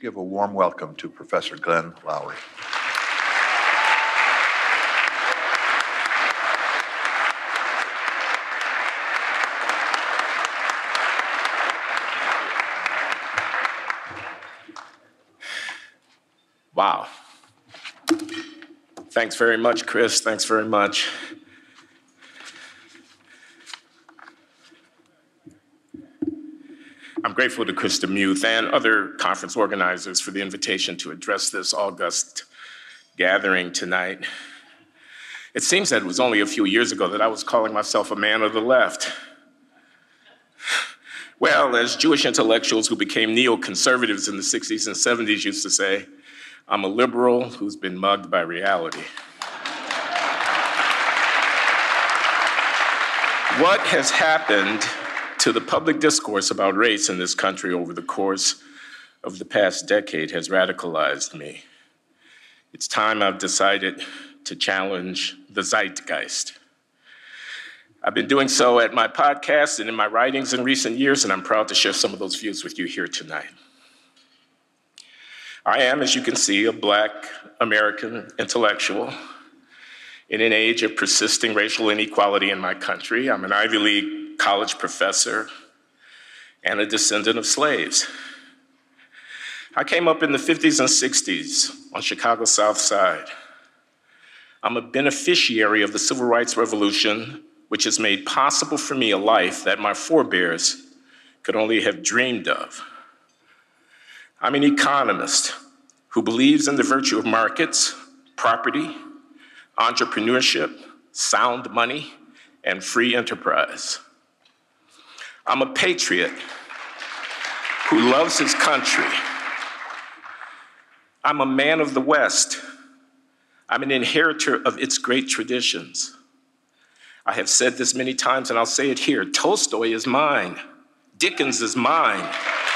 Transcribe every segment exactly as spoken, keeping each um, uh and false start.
give a warm welcome to Professor Glenn Loury. Wow. Thanks very much, Chris. Thanks very much. I'm grateful to Chris DeMuth and other conference organizers for the invitation to address this august gathering tonight. It seems that it was only a few years ago that I was calling myself a man of the left. Well, as Jewish intellectuals who became neoconservatives in the sixties and seventies used to say, I'm a liberal who's been mugged by reality. What has happened to the public discourse about race in this country over the course of the past decade has radicalized me. It's time I've decided to challenge the zeitgeist. I've been doing so at my podcast and in my writings in recent years, and I'm proud to share some of those views with you here tonight. I am, as you can see, a Black American intellectual in an age of persisting racial inequality in my country. I'm an Ivy League college professor and a descendant of slaves. I came up in the fifties and sixties on Chicago's South Side. I'm a beneficiary of the Civil Rights Revolution, which has made possible for me a life that my forebears could only have dreamed of. I'm an economist who believes in the virtue of markets, property, entrepreneurship, sound money, and free enterprise. I'm a patriot who loves his country. I'm a man of the West. I'm an inheritor of its great traditions. I have said this many times, and I'll say it here. Tolstoy is mine. Dickens is mine.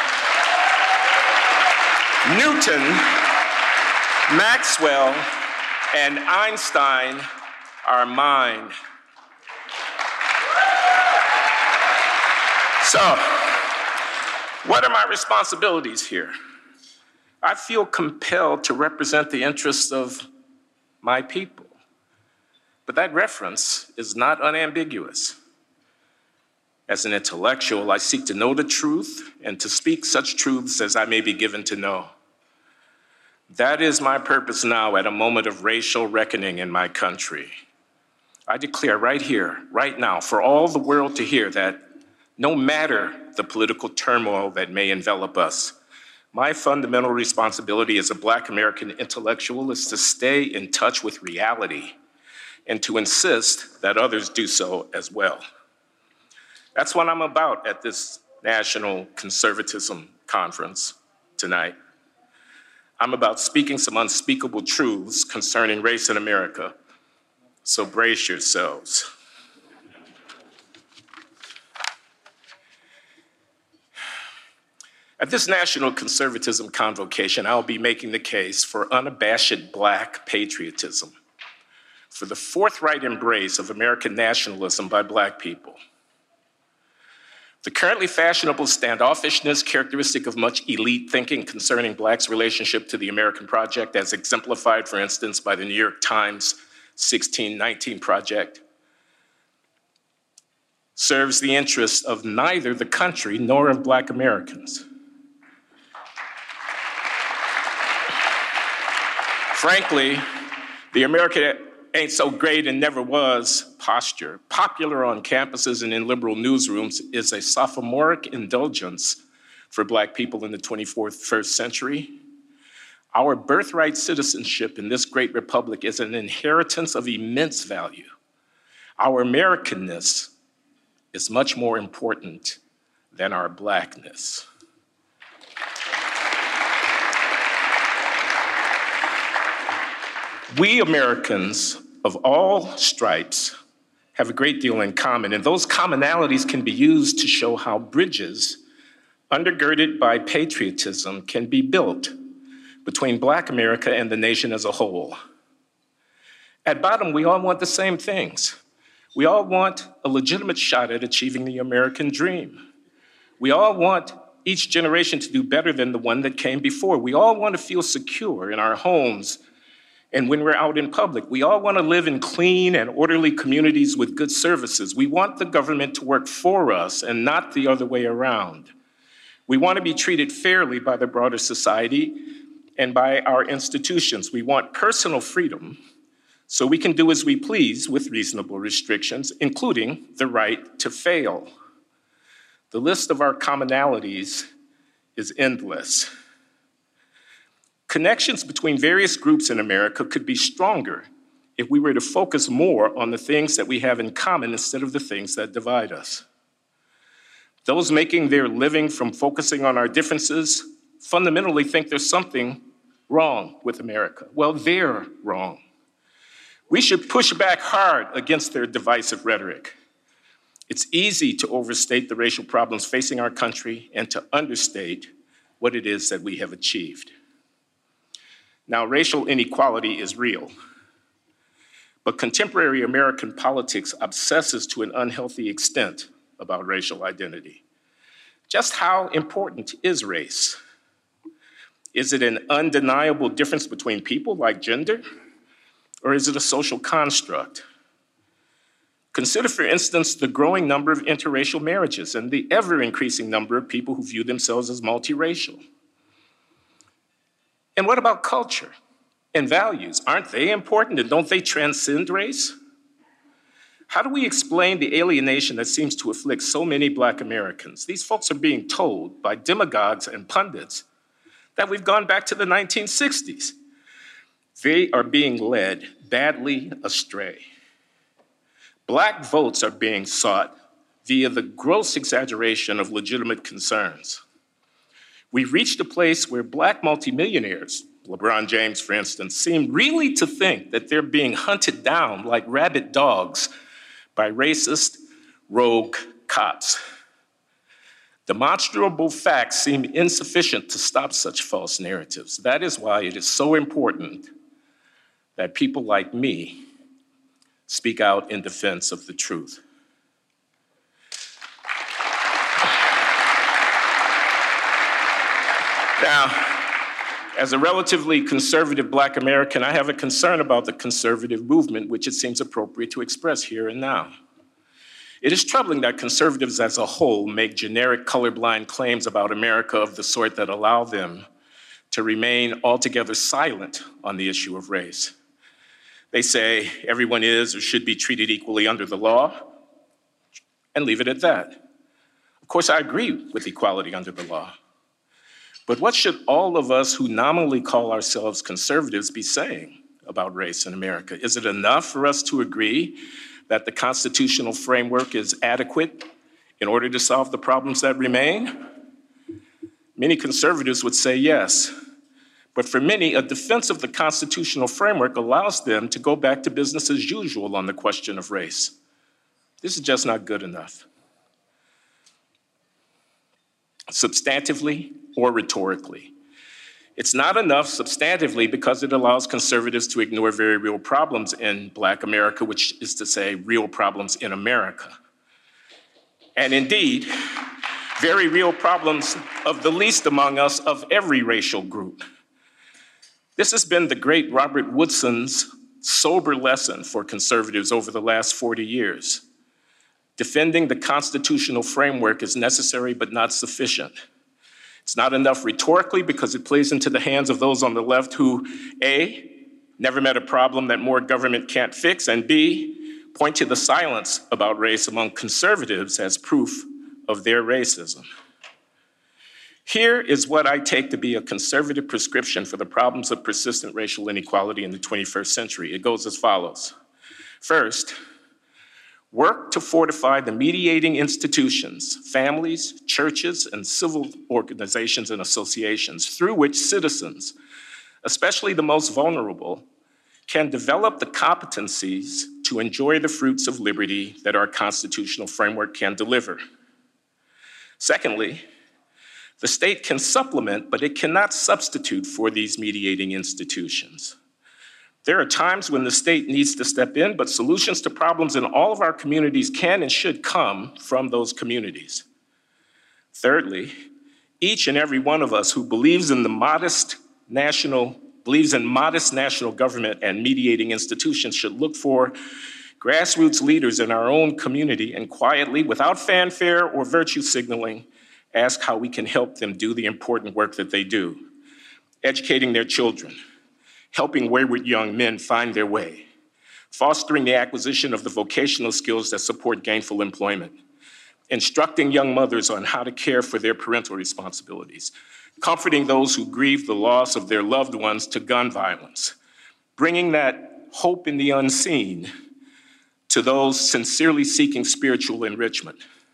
Newton, Maxwell, and Einstein are mine. So, what are my responsibilities here? I feel compelled to represent the interests of my people. But that reference is not unambiguous. As an intellectual, I seek to know the truth and to speak such truths as I may be given to know. That is my purpose now at a moment of racial reckoning in my country. I declare right here, right now, for all the world to hear that no matter the political turmoil that may envelop us, my fundamental responsibility as a Black American intellectual is to stay in touch with reality and to insist that others do so as well. That's what I'm about at this National Conservatism Conference tonight. I'm about speaking some unspeakable truths concerning race in America, so brace yourselves. At this National Conservatism Convocation, I'll be making the case for unabashed Black patriotism, for the forthright embrace of American nationalism by Black people. The currently fashionable standoffishness characteristic of much elite thinking concerning Blacks' relationship to the American project, as exemplified, for instance, by the New York Times sixteen nineteen Project, serves the interests of neither the country nor of Black Americans. Frankly, the America ain't so great and never was posture, popular on campuses and in liberal newsrooms, is a sophomoric indulgence for Black people in the twenty-first century. Our birthright citizenship in this great republic is an inheritance of immense value. Our Americanness is much more important than our Blackness. We Americans of all stripes have a great deal in common, and those commonalities can be used to show how bridges undergirded by patriotism can be built between Black America and the nation as a whole. At bottom, we all want the same things. We all want a legitimate shot at achieving the American dream. We all want each generation to do better than the one that came before. We all want to feel secure in our homes and when we're out in public. We all want to live in clean and orderly communities with good services. We want the government to work for us and not the other way around. We want to be treated fairly by the broader society and by our institutions. We want personal freedom so we can do as we please with reasonable restrictions, including the right to fail. The list of our commonalities is endless. Connections between various groups in America could be stronger if we were to focus more on the things that we have in common instead of the things that divide us. Those making their living from focusing on our differences fundamentally think there's something wrong with America. Well, they're wrong. We should push back hard against their divisive rhetoric. It's easy to overstate the racial problems facing our country and to understate what it is that we have achieved. Now, racial inequality is real, but contemporary American politics obsesses to an unhealthy extent about racial identity. Just how important is race? Is it an undeniable difference between people like gender, or is it a social construct? Consider, for instance, the growing number of interracial marriages and the ever-increasing number of people who view themselves as multiracial. And what about culture and values? Aren't they important and don't they transcend race? How do we explain the alienation that seems to afflict so many Black Americans? These folks are being told by demagogues and pundits that we've gone back to the nineteen sixties. They are being led badly astray. Black votes are being sought via the gross exaggeration of legitimate concerns. We've reached a place where Black multimillionaires, LeBron James, for instance, seem really to think that they're being hunted down like rabid dogs by racist, rogue cops. Demonstrable facts seem insufficient to stop such false narratives. That is why it is so important that people like me speak out in defense of the truth. Now, as a relatively conservative Black American, I have a concern about the conservative movement, which it seems appropriate to express here and now. It is troubling that conservatives as a whole make generic colorblind claims about America of the sort that allow them to remain altogether silent on the issue of race. They say everyone is or should be treated equally under the law, and leave it at that. Of course, I agree with equality under the law. But what should all of us who nominally call ourselves conservatives be saying about race in America? Is it enough for us to agree that the constitutional framework is adequate in order to solve the problems that remain? Many conservatives would say yes. But for many, a defense of the constitutional framework allows them to go back to business as usual on the question of race. This is just not good enough. Substantively or rhetorically. It's not enough substantively because it allows conservatives to ignore very real problems in Black America, which is to say real problems in America. And indeed, very real problems of the least among us of every racial group. This has been the great Robert Woodson's sober lesson for conservatives over the last forty years. Defending the constitutional framework is necessary but not sufficient. It's not enough rhetorically because it plays into the hands of those on the left who, A, never met a problem that more government can't fix, and B, point to the silence about race among conservatives as proof of their racism. Here is what I take to be a conservative prescription for the problems of persistent racial inequality in the twenty-first century. It goes as follows. First, work to fortify the mediating institutions, families, churches, and civil organizations and associations through which citizens, especially the most vulnerable, can develop the competencies to enjoy the fruits of liberty that our constitutional framework can deliver. Secondly, the state can supplement, but it cannot substitute for these mediating institutions. There are times when the state needs to step in, but solutions to problems in all of our communities can and should come from those communities. Thirdly, Each and every one of us who believes in the modest national, believes in modest national government and mediating institutions should look for grassroots leaders in our own community and quietly, without fanfare or virtue signaling, ask how we can help them do the important work that they do, educating their children, helping wayward young men find their way, fostering the acquisition of the vocational skills that support gainful employment, instructing young mothers on how to care for their parental responsibilities, comforting those who grieve the loss of their loved ones to gun violence, bringing that hope in the unseen to those sincerely seeking spiritual enrichment.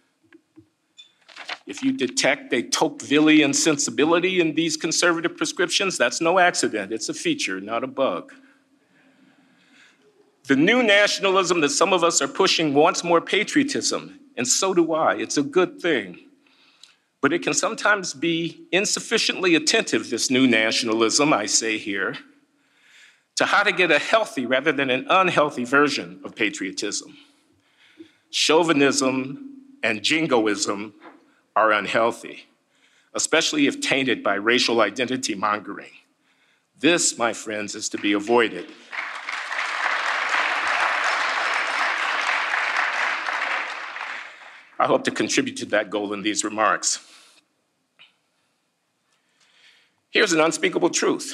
If you detect a Tocquevillian sensibility in these conservative prescriptions, that's no accident. It's a feature, not a bug. The new nationalism that some of us are pushing wants more patriotism, and so do I. It's a good thing. But it can sometimes be insufficiently attentive, this new nationalism, I say here, to how to get a healthy rather than an unhealthy version of patriotism. Chauvinism and jingoism are unhealthy, especially if tainted by racial identity mongering. This, my friends, is to be avoided. I hope to contribute to that goal in these remarks. Here's an unspeakable truth.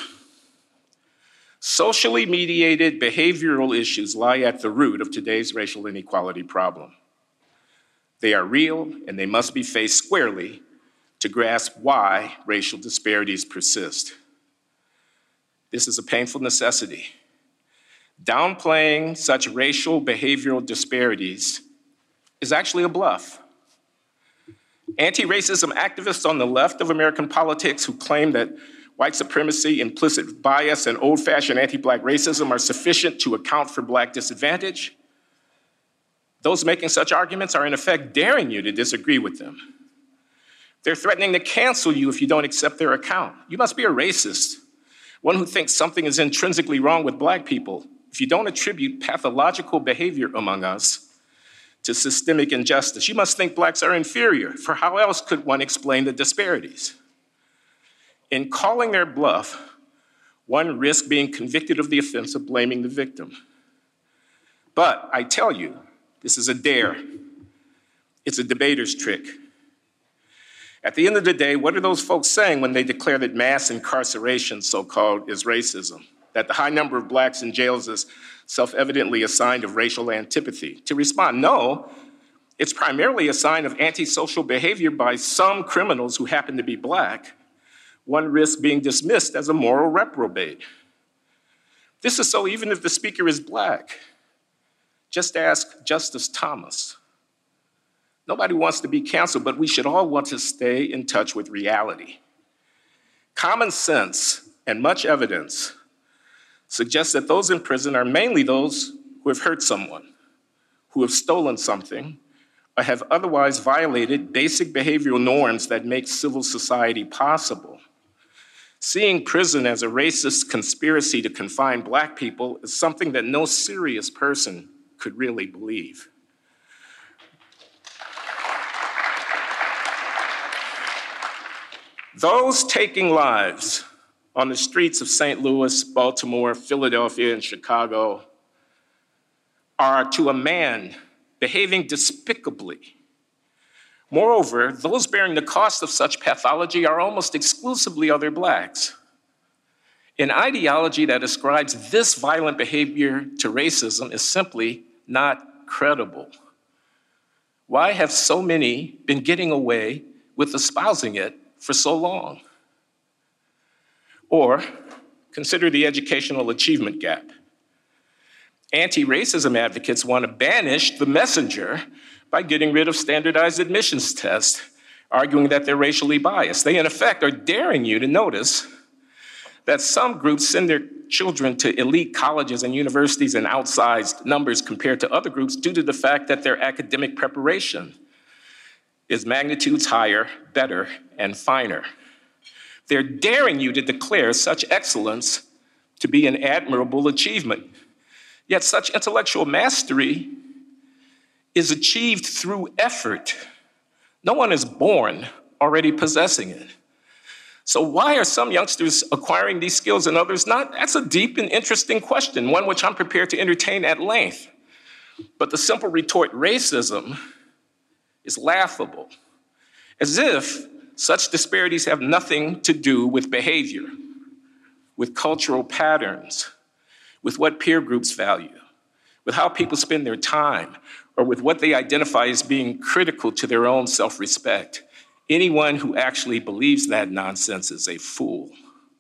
Socially mediated behavioral issues lie at the root of today's racial inequality problem. They are real, and they must be faced squarely to grasp why racial disparities persist. This is a painful necessity. Downplaying such racial behavioral disparities is actually a bluff. Anti-racism activists on the left of American politics who claim that white supremacy, implicit bias, and old-fashioned anti-Black racism are sufficient to account for Black disadvantage, those making such arguments are in effect daring you to disagree with them. They're threatening to cancel you if you don't accept their account. You must be a racist, one who thinks something is intrinsically wrong with Black people, if you don't attribute pathological behavior among us to systemic injustice. You must think Blacks are inferior, for how else could one explain the disparities? In calling their bluff, one risks being convicted of the offense of blaming the victim. But I tell you, this is a dare. It's a debater's trick. At the end of the day, what are those folks saying when they declare that mass incarceration, so-called, is racism? That the high number of Blacks in jails is self-evidently a sign of racial antipathy? To respond, no, it's primarily a sign of antisocial behavior by some criminals who happen to be Black. One risks being dismissed as a moral reprobate. This is so even if the speaker is Black. Just ask Justice Thomas. Nobody wants to be canceled, but we should all want to stay in touch with reality. Common sense and much evidence suggests that those in prison are mainly those who have hurt someone, who have stolen something, or have otherwise violated basic behavioral norms that make civil society possible. Seeing prison as a racist conspiracy to confine Black people is something that no serious person could really believe. Those taking lives on the streets of Saint Louis, Baltimore, Philadelphia, and Chicago are, to a man, behaving despicably. Moreover, those bearing the cost of such pathology are almost exclusively other Blacks. An ideology that ascribes this violent behavior to racism is simply not credible. Why have so many been getting away with espousing it for so long? Or consider the educational achievement gap. Anti-racism advocates want to banish the messenger by getting rid of standardized admissions tests, arguing that they're racially biased. They, in effect, are daring you to notice that some groups send their children to elite colleges and universities in outsized numbers compared to other groups due to the fact that their academic preparation is magnitudes higher, better, and finer. They're daring you to declare such excellence to be an admirable achievement. Yet such intellectual mastery is achieved through effort. No one is born already possessing it. So why are some youngsters acquiring these skills and others not? That's a deep and interesting question, one which I'm prepared to entertain at length. But the simple retort, racism, is laughable, as if such disparities have nothing to do with behavior, with cultural patterns, with what peer groups value, with how people spend their time, or with what they identify as being critical to their own self-respect. Anyone who actually believes that nonsense is a fool.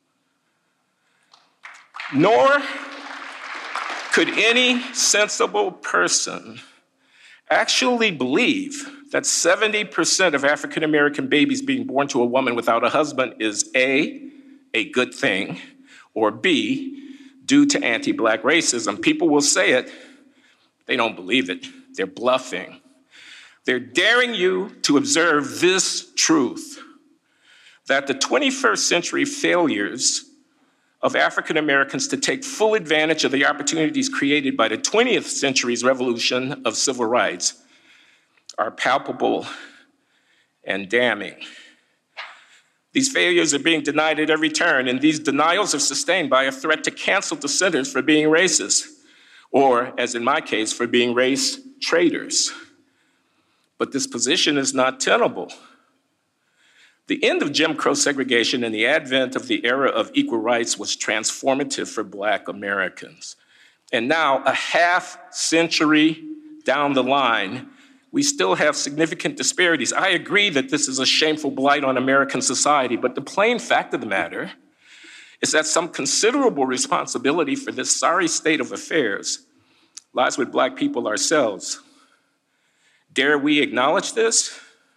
Nor could any sensible person actually believe that seventy percent of African American babies being born to a woman without a husband is A, a good thing, or B, due to anti-Black racism. People will say it, they don't believe it, they're bluffing. They're daring you to observe this truth, that the twenty-first century failures of African Americans to take full advantage of the opportunities created by the twentieth century's revolution of civil rights are palpable and damning. These failures are being denied at every turn, and these denials are sustained by a threat to cancel dissenters for being racist, or, as in my case, for being race traitors. But this position is not tenable. The end of Jim Crow segregation and the advent of the era of equal rights was transformative for Black Americans. And now, a half century down the line, we still have significant disparities. I agree that this is a shameful blight on American society, but the plain fact of the matter is that some considerable responsibility for this sorry state of affairs lies with Black people ourselves. Dare we acknowledge this?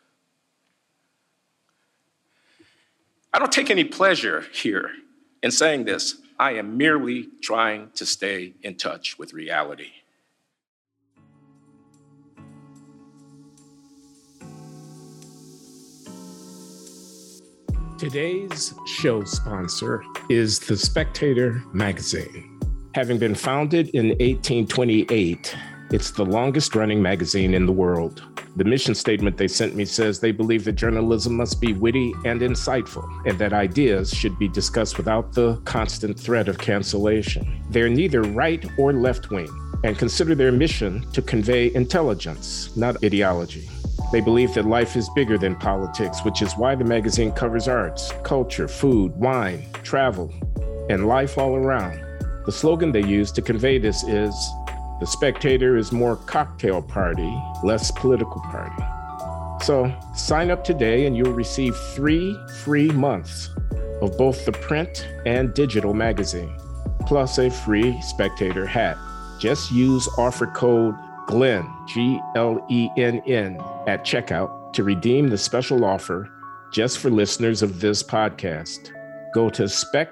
I don't take any pleasure here in saying this. I am merely trying to stay in touch with reality. Today's show sponsor is The Spectator magazine. Having been founded in eighteen twenty-eight, it's the longest running magazine in the world. The mission statement they sent me says they believe that journalism must be witty and insightful, and that ideas should be discussed without the constant threat of cancellation. They're neither right or left wing, and consider their mission to convey intelligence, not ideology. They believe that life is bigger than politics, which is why the magazine covers arts, culture, food, wine, travel, and life all around. The slogan they use to convey this is, "The Spectator is more cocktail party, less political party." So sign up today and you'll receive three free months of both the print and digital magazine, plus a free Spectator hat. Just use offer code GLENN, G L E N N, at checkout to redeem the special offer just for listeners of this podcast. Go to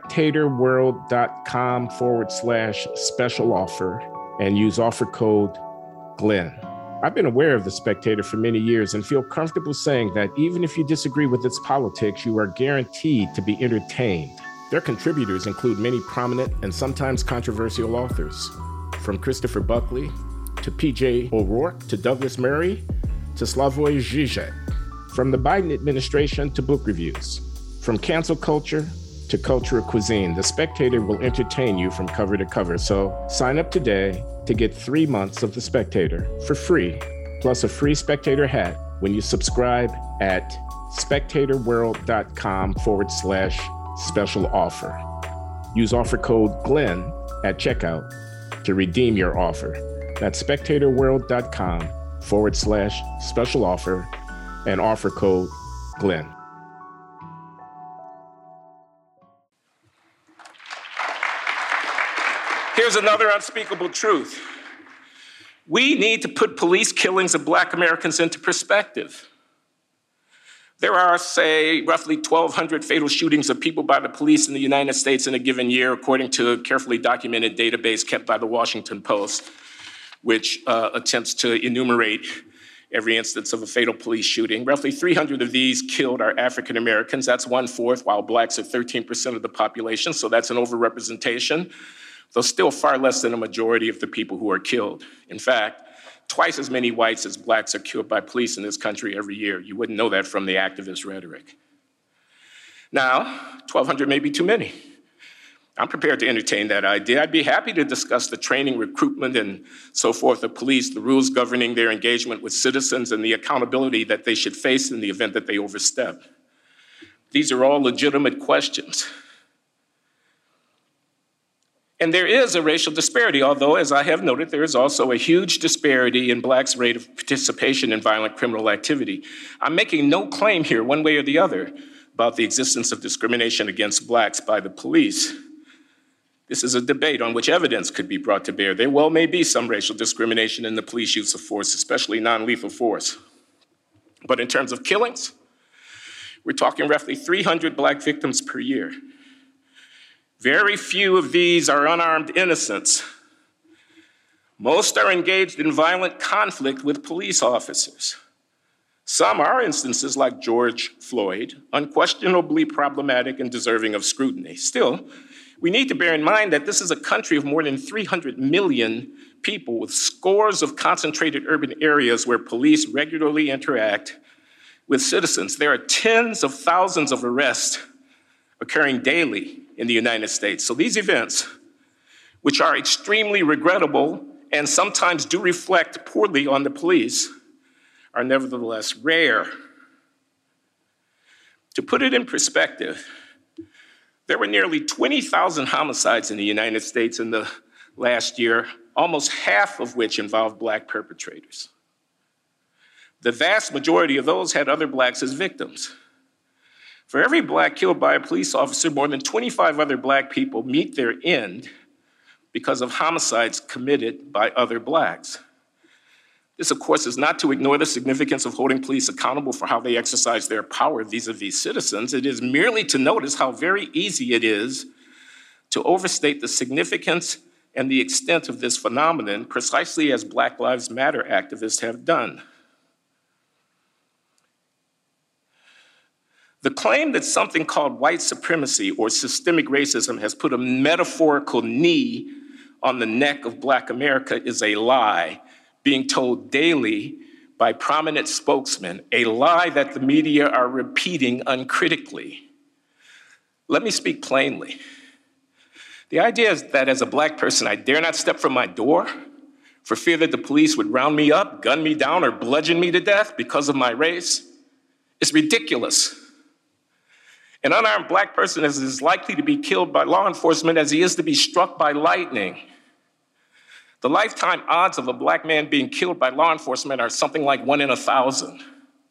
spectatorworld.com forward slash special offer and use offer code GLENN. I've been aware of The Spectator for many years and feel comfortable saying that even if you disagree with its politics, you are guaranteed to be entertained. Their contributors include many prominent and sometimes controversial authors, from Christopher Buckley to P J O'Rourke to Douglas Murray to Slavoj Žižek, from the Biden administration to book reviews, from cancel culture to cultural cuisine. The Spectator will entertain you from cover to cover. So sign up today to get three months of The Spectator for free, plus a free Spectator hat when you subscribe at spectatorworld.com forward slash special offer. Use offer code GLENN at checkout to redeem your offer. That's spectatorworld.com forward slash special offer and offer code GLENN. Here's another unspeakable truth. We need to put police killings of Black Americans into perspective. There are, say, roughly twelve hundred fatal shootings of people by the police in the United States in a given year, according to a carefully documented database kept by the Washington Post, which uh, attempts to enumerate every instance of a fatal police shooting. Roughly three hundred of these killed are African Americans. That's one-fourth, while Blacks are thirteen percent of the population, so that's an overrepresentation, though still far less than a majority of the people who are killed. In fact, twice as many whites as Blacks are killed by police in this country every year. You wouldn't know that from the activist rhetoric. Now, twelve hundred may be too many. I'm prepared to entertain that idea. I'd be happy to discuss the training, recruitment, and so forth of police, the rules governing their engagement with citizens, and the accountability that they should face in the event that they overstep. These are all legitimate questions. And there is a racial disparity, although, as I have noted, there is also a huge disparity in Blacks' rate of participation in violent criminal activity. I'm making no claim here, one way or the other, about the existence of discrimination against Blacks by the police. This is a debate on which evidence could be brought to bear. There well may be some racial discrimination in the police use of force, especially non-lethal force. But in terms of killings, we're talking roughly three hundred Black victims per year. Very few of these are unarmed innocents. Most are engaged in violent conflict with police officers. Some are instances like George Floyd, unquestionably problematic and deserving of scrutiny. Still, we need to bear in mind that this is a country of more than three hundred million people with scores of concentrated urban areas where police regularly interact with citizens. There are tens of thousands of arrests occurring daily in the United States. So these events, which are extremely regrettable and sometimes do reflect poorly on the police, are nevertheless rare. To put it in perspective, there were nearly twenty thousand homicides in the United States in the last year, almost half of which involved Black perpetrators. The vast majority of those had other Blacks as victims. For every Black killed by a police officer, more than twenty-five other Black people meet their end because of homicides committed by other Blacks. This, of course, is not to ignore the significance of holding police accountable for how they exercise their power vis-a-vis citizens. It is merely to notice how very easy it is to overstate the significance and the extent of this phenomenon, precisely as Black Lives Matter activists have done. The claim that something called white supremacy or systemic racism has put a metaphorical knee on the neck of Black America is a lie, being told daily by prominent spokesmen, a lie that the media are repeating uncritically. Let me speak plainly. The idea is that as a Black person, I dare not step from my door for fear that the police would round me up, gun me down, or bludgeon me to death because of my race is ridiculous. An unarmed Black person is as likely to be killed by law enforcement as he is to be struck by lightning. The lifetime odds of a Black man being killed by law enforcement are something like one in a thousand.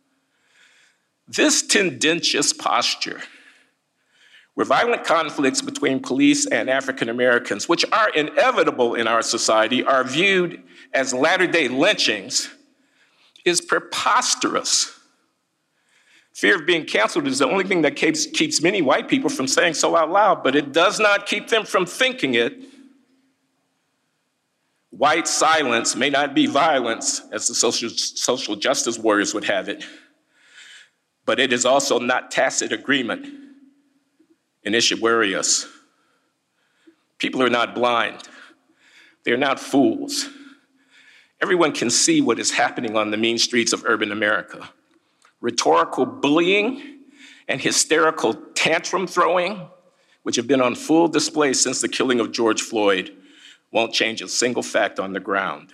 This tendentious posture, where violent conflicts between police and African Americans, which are inevitable in our society, are viewed as latter-day lynchings, is preposterous. Fear of being canceled is the only thing that keeps, keeps many white people from saying so out loud, but it does not keep them from thinking it. White silence may not be violence, as the social, social justice warriors would have it, but it is also not tacit agreement, and it should worry us. People are not blind. They're not fools. Everyone can see what is happening on the mean streets of urban America. Rhetorical bullying and hysterical tantrum throwing, which have been on full display since the killing of George Floyd, won't change a single fact on the ground.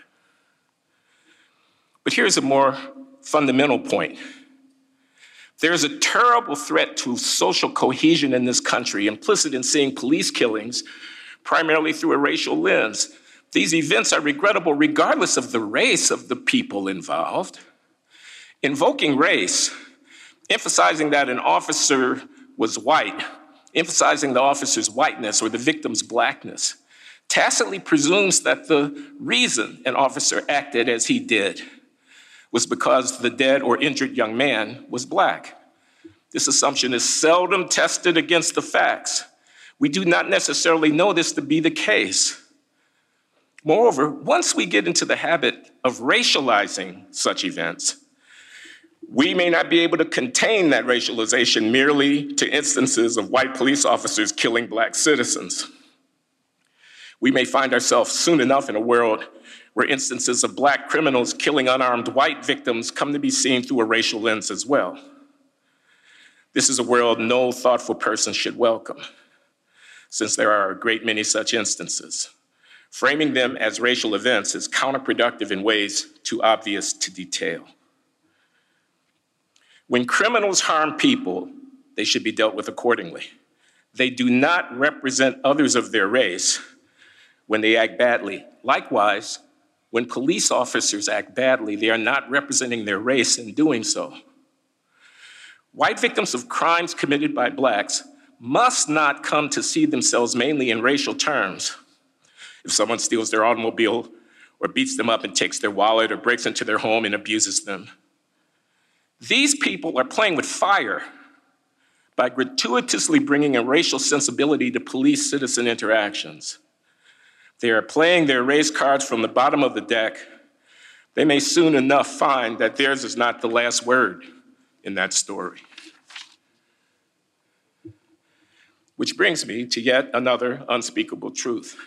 But here's a more fundamental point. There's a terrible threat to social cohesion in this country, implicit in seeing police killings primarily through a racial lens. These events are regrettable regardless of the race of the people involved. Invoking race, emphasizing that an officer was white, emphasizing the officer's whiteness or the victim's Blackness, tacitly presumes that the reason an officer acted as he did was because the dead or injured young man was Black. This assumption is seldom tested against the facts. We do not necessarily know this to be the case. Moreover, once we get into the habit of racializing such events, we may not be able to contain that racialization merely to instances of white police officers killing Black citizens. We may find ourselves soon enough in a world where instances of Black criminals killing unarmed white victims come to be seen through a racial lens as well. This is a world no thoughtful person should welcome, since there are a great many such instances. Framing them as racial events is counterproductive in ways too obvious to detail. When criminals harm people, they should be dealt with accordingly. They do not represent others of their race when they act badly. Likewise, when police officers act badly, they are not representing their race in doing so. White victims of crimes committed by Blacks must not come to see themselves mainly in racial terms. If someone steals their automobile or beats them up and takes their wallet or breaks into their home and abuses them, these people are playing with fire by gratuitously bringing a racial sensibility to police-citizen interactions. They are playing their race cards from the bottom of the deck. They may soon enough find that theirs is not the last word in that story. Which brings me to yet another unspeakable truth.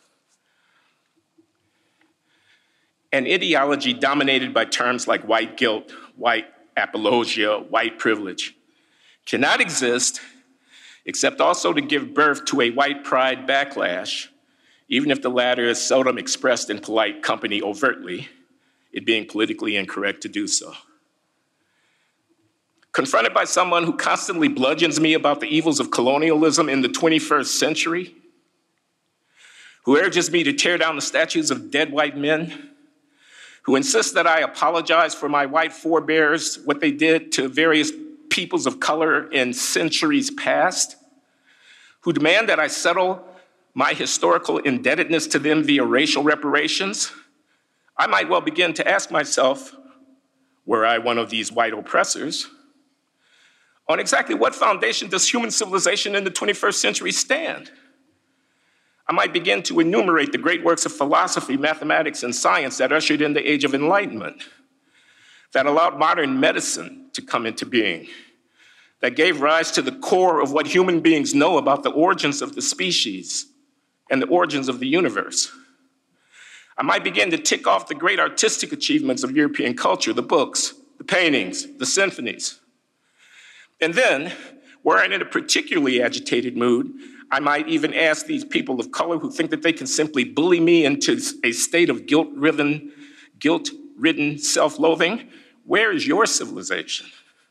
An ideology dominated by terms like white guilt, white apologia, white privilege, cannot exist except also to give birth to a white pride backlash, even if the latter is seldom expressed in polite company overtly, it being politically incorrect to do so. Confronted by someone who constantly bludgeons me about the evils of colonialism in the twenty-first century, who urges me to tear down the statues of dead white men, who insists that I apologize for my white forebears, what they did to various peoples of color in centuries past, who demand that I settle my historical indebtedness to them via racial reparations, I might well begin to ask myself, were I one of these white oppressors, on exactly what foundation does human civilization in the twenty-first century stand? I might begin to enumerate the great works of philosophy, mathematics, and science that ushered in the Age of Enlightenment, that allowed modern medicine to come into being, that gave rise to the core of what human beings know about the origins of the species and the origins of the universe. I might begin to tick off the great artistic achievements of European culture, the books, the paintings, the symphonies. And then, were I in a particularly agitated mood, I might even ask these people of color who think that they can simply bully me into a state of guilt-ridden, guilt-ridden self-loathing, where is your civilization?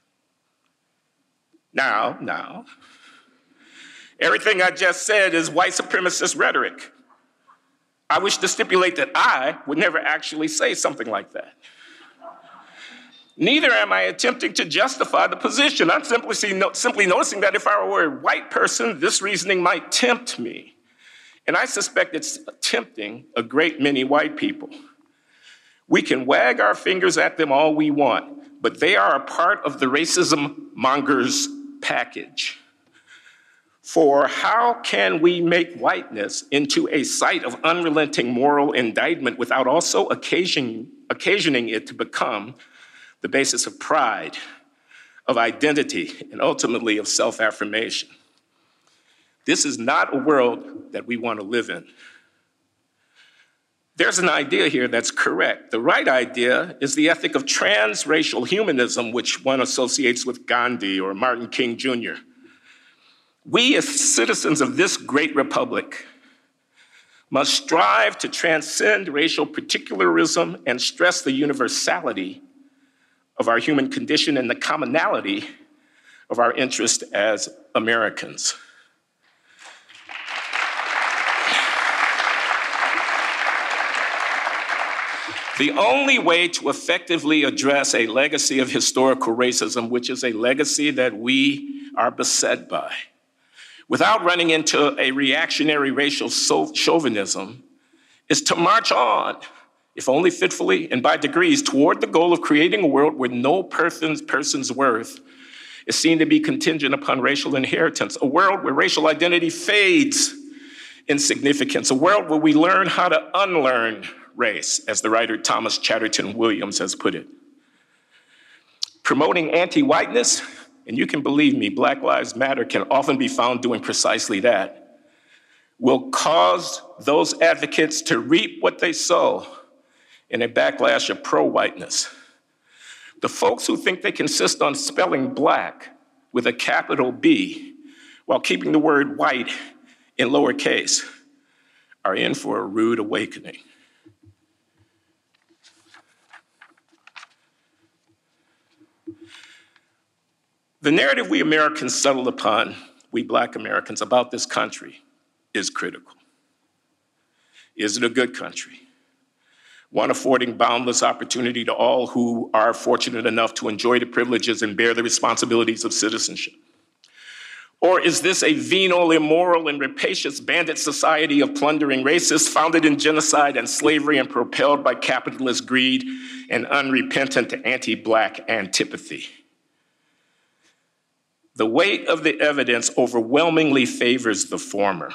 Now, now, everything I just said is white supremacist rhetoric. I wish to stipulate that I would never actually say something like that. Neither am I attempting to justify the position. I'm simply, simply noticing that if I were a white person, this reasoning might tempt me. And I suspect it's tempting a great many white people. We can wag our fingers at them all we want, but they are a part of the racism monger's package. For how can we make whiteness into a site of unrelenting moral indictment without also occasion, occasioning it to become the basis of pride, of identity, and ultimately of self-affirmation? This is not a world that we want to live in. There's an idea here that's correct. The right idea is the ethic of transracial humanism, which one associates with Gandhi or Martin King Junior We, as citizens of this great republic, must strive to transcend racial particularism and stress the universality of our human condition and the commonality of our interest as Americans. The only way to effectively address a legacy of historical racism, which is a legacy that we are beset by, without running into a reactionary racial chauvinism, is to march on, if only fitfully and by degrees, toward the goal of creating a world where no person's, person's worth is seen to be contingent upon racial inheritance, a world where racial identity fades in significance, a world where we learn how to unlearn race, as the writer Thomas Chatterton Williams has put it. Promoting anti-whiteness, and you can believe me, Black Lives Matter can often be found doing precisely that, will cause those advocates to reap what they sow in a backlash of pro-whiteness. The folks who think they can insist on spelling black with a capital B while keeping the word white in lowercase are in for a rude awakening. The narrative we Americans settled upon, we Black Americans, about this country is critical. Is it a good country? One affording boundless opportunity to all who are fortunate enough to enjoy the privileges and bear the responsibilities of citizenship? Or is this a venal, immoral, and rapacious bandit society of plundering racists founded in genocide and slavery and propelled by capitalist greed and unrepentant anti-Black antipathy? The weight of the evidence overwhelmingly favors the former.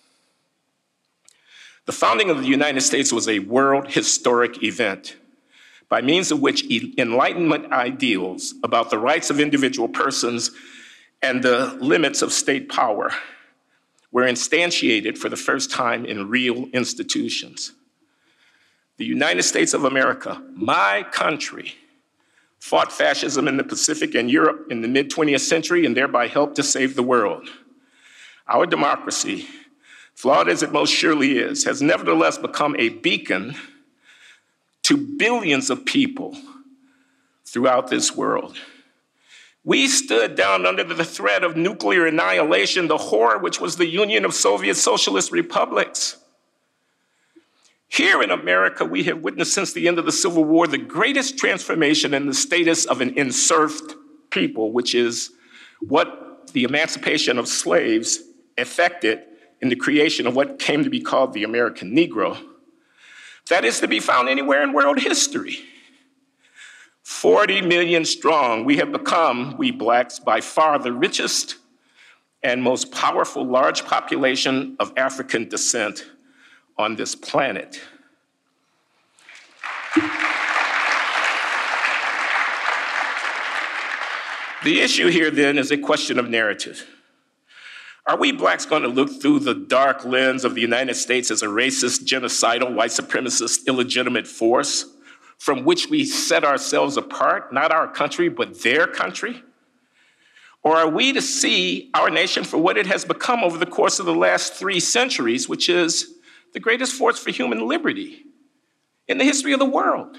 The founding of the United States was a world historic event by means of which Enlightenment ideals about the rights of individual persons and the limits of state power were instantiated for the first time in real institutions. The United States of America, my country, fought fascism in the Pacific and Europe in the mid twentieth century and thereby helped to save the world. Our democracy, flawed as it most surely is, has nevertheless become a beacon to billions of people throughout this world. We stood down under the threat of nuclear annihilation, the horror which was the Union of Soviet Socialist Republics. Here in America, we have witnessed since the end of the Civil War the greatest transformation in the status of an enserfed people, which is what the emancipation of slaves effected in the creation of what came to be called the American Negro. That is to be found anywhere in world history. forty million strong, we have become, we Blacks, by far the richest and most powerful large population of African descent on this planet. The issue here then is a question of narrative. Are we Blacks going to look through the dark lens of the United States as a racist, genocidal, white supremacist, illegitimate force from which we set ourselves apart, not our country, but their country? Or are we to see our nation for what it has become over the course of the last three centuries, which is the greatest force for human liberty in the history of the world?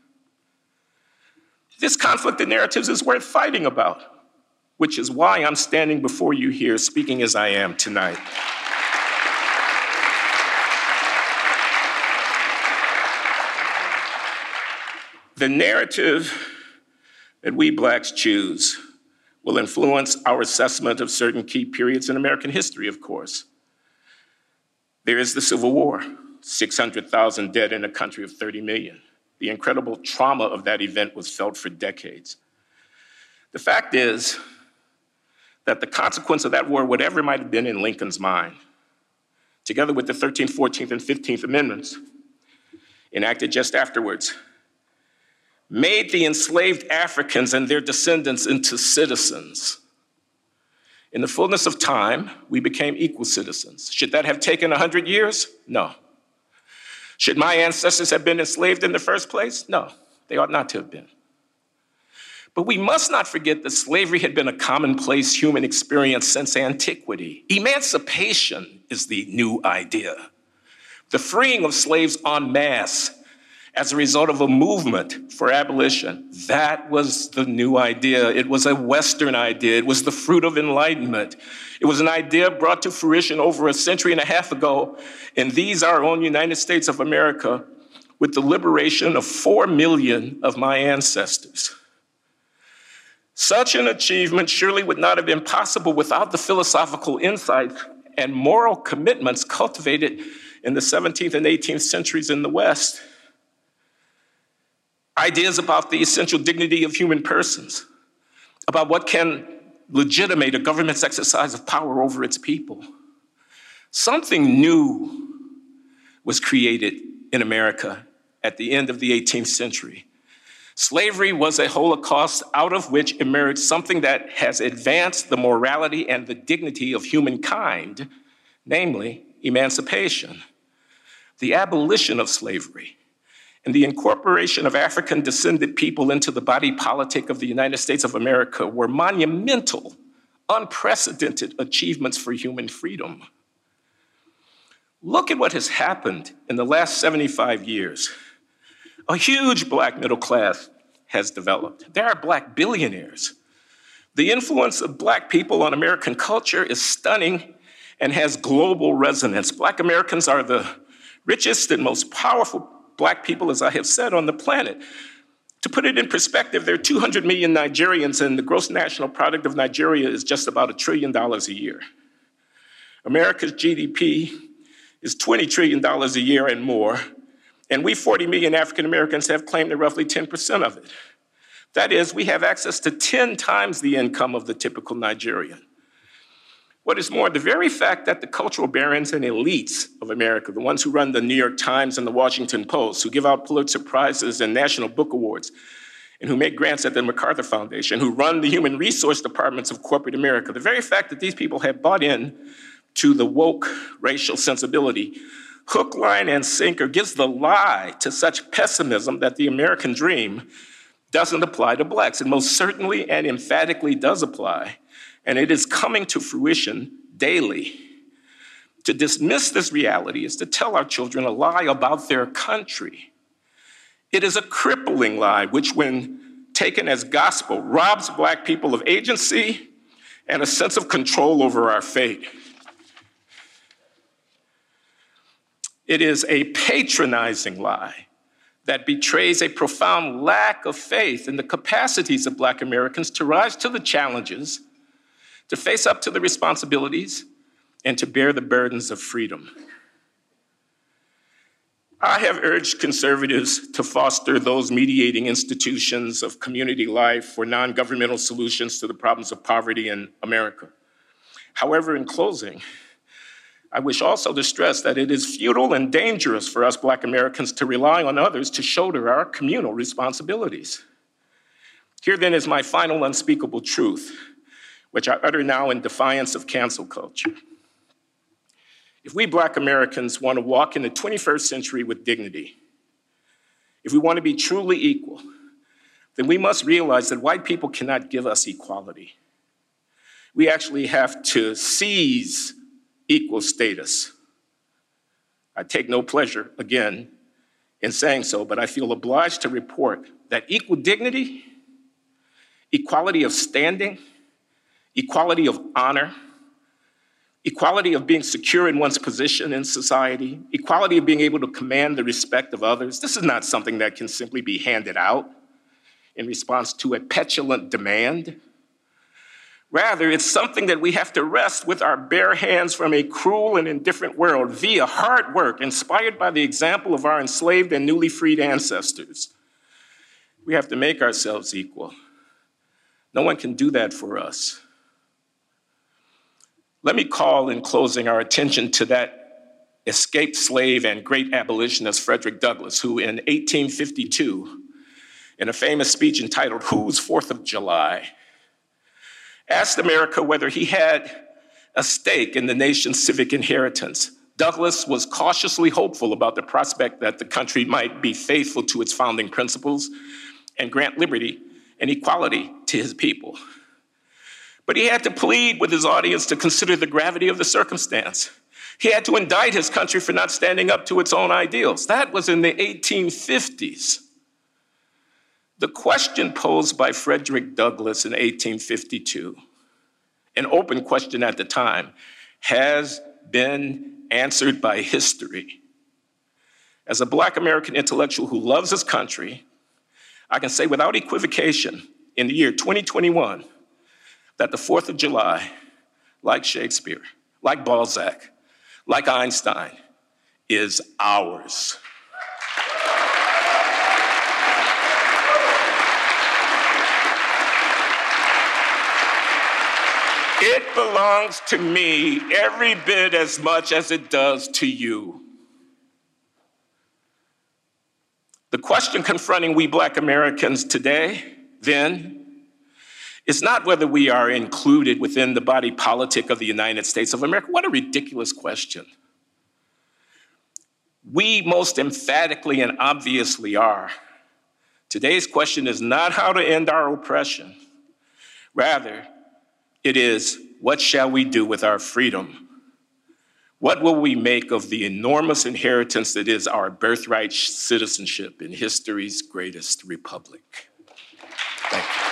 This conflict of narratives is worth fighting about, which is why I'm standing before you here speaking as I am tonight. The narrative that we Blacks choose will influence our assessment of certain key periods in American history, of course. There is the Civil War, six hundred thousand dead in a country of thirty million. The incredible trauma of that event was felt for decades. The fact is that the consequence of that war, whatever it might have been in Lincoln's mind, together with the thirteenth, fourteenth, and fifteenth Amendments, enacted just afterwards, made the enslaved Africans and their descendants into citizens. In the fullness of time, we became equal citizens. Should that have taken one hundred years? No. Should my ancestors have been enslaved in the first place? No, they ought not to have been. But we must not forget that slavery had been a commonplace human experience since antiquity. Emancipation is the new idea. The freeing of slaves en masse as a result of a movement for abolition. That was the new idea. It was a Western idea. It was the fruit of enlightenment. It was an idea brought to fruition over a century and a half ago in these, our own United States of America, with the liberation of four million of my ancestors. Such an achievement surely would not have been possible without the philosophical insights and moral commitments cultivated in the seventeenth and eighteenth centuries in the West. Ideas about the essential dignity of human persons, about what can legitimate a government's exercise of power over its people. Something new was created in America at the end of the eighteenth century. Slavery was a holocaust out of which emerged something that has advanced the morality and the dignity of humankind, namely emancipation. The abolition of slavery and the incorporation of African-descended people into the body politic of the United States of America were monumental, unprecedented achievements for human freedom. Look at what has happened in the last seventy-five years. A huge Black middle class has developed. There are Black billionaires. The influence of Black people on American culture is stunning and has global resonance. Black Americans are the richest and most powerful Black people, as I have said, on the planet. To put it in perspective, there are two hundred million Nigerians, and the gross national product of Nigeria is just about a trillion dollars a year. America's G D P is twenty trillion dollars a year and more, and we forty million African Americans have claimed to roughly ten percent of it. That is, we have access to ten times the income of the typical Nigerian. What is more, the very fact that the cultural barons and elites of America, the ones who run the New York Times and the Washington Post, who give out Pulitzer Prizes and National Book Awards, and who make grants at the MacArthur Foundation, who run the human resource departments of corporate America, the very fact that these people have bought in to the woke racial sensibility, hook, line, and sinker gives the lie to such pessimism that the American dream doesn't apply to Blacks. It most certainly and emphatically does apply, and it is coming to fruition daily. To dismiss this reality is to tell our children a lie about their country. It is a crippling lie, which, when taken as gospel, robs Black people of agency and a sense of control over our fate. It is a patronizing lie that betrays a profound lack of faith in the capacities of Black Americans to rise to the challenges, to face up to the responsibilities, and to bear the burdens of freedom. I have urged conservatives to foster those mediating institutions of community life for non-governmental solutions to the problems of poverty in America. However, in closing, I wish also to stress that it is futile and dangerous for us Black Americans to rely on others to shoulder our communal responsibilities. Here then is my final unspeakable truth, which I utter now in defiance of cancel culture. If we Black Americans want to walk in the twenty-first century with dignity, if we want to be truly equal, then we must realize that white people cannot give us equality. We actually have to seize equal status. I take no pleasure, again, in saying so, but I feel obliged to report that equal dignity, equality of standing, equality of honor, equality of being secure in one's position in society, equality of being able to command the respect of others, this is not something that can simply be handed out in response to a petulant demand. Rather, it's something that we have to wrest with our bare hands from a cruel and indifferent world via hard work inspired by the example of our enslaved and newly freed ancestors. We have to make ourselves equal. No one can do that for us. Let me call in closing our attention to that escaped slave and great abolitionist Frederick Douglass, who in eighteen fifty-two, in a famous speech entitled "Whose Fourth of July?" asked America whether he had a stake in the nation's civic inheritance. Douglass was cautiously hopeful about the prospect that the country might be faithful to its founding principles and grant liberty and equality to his people. But he had to plead with his audience to consider the gravity of the circumstance. He had to indict his country for not standing up to its own ideals. That was in the eighteen fifties. The question posed by Frederick Douglass in eighteen fifty-two, an open question at the time, has been answered by history. As a Black American intellectual who loves his country, I can say without equivocation in the year twenty twenty-one that the Fourth of July, like Shakespeare, like Balzac, like Einstein, is ours. It belongs to me every bit as much as it does to you. The question confronting we Black Americans today, then, is not whether we are included within the body politic of the United States of America. What a ridiculous question. We most emphatically and obviously are. Today's question is not how to end our oppression. Rather, it is, what shall we do with our freedom? What will we make of the enormous inheritance that is our birthright citizenship in history's greatest republic? Thank you.